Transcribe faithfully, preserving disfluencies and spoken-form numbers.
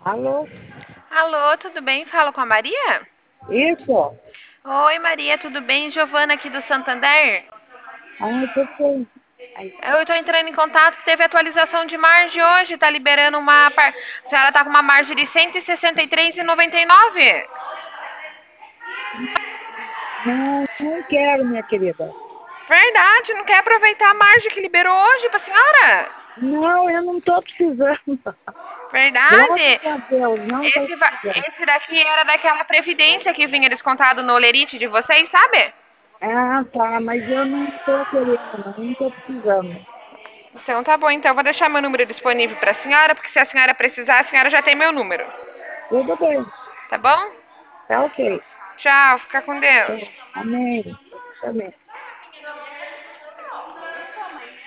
Alô? Alô, tudo bem? Falo com a Maria? Isso? Oi, Maria, tudo bem? Giovana aqui do Santander. Ah, perfeito. Aí, Eu estou entrando em contato que teve atualização de margem hoje, tá liberando uma. par- A senhora tá com uma margem de cento e sessenta e três e noventa e nove. não, não quero, minha querida. Verdade, não quer aproveitar a margem que liberou hoje pra senhora? Não, eu não estou precisando. Verdade? Graças a Deus, não estou Esse, va- precisando. esse daqui era daquela previdência que vinha descontado no Olerite de vocês, sabe? Ah, tá, mas eu não estou querendo, não, não estou precisando. Então tá bom, então eu vou deixar meu número disponível pra senhora, porque se a senhora precisar, a senhora já tem meu número. Tudo bem, Tá bom? tá ok. Tchau, fica com Deus. Tá, amém. Amém.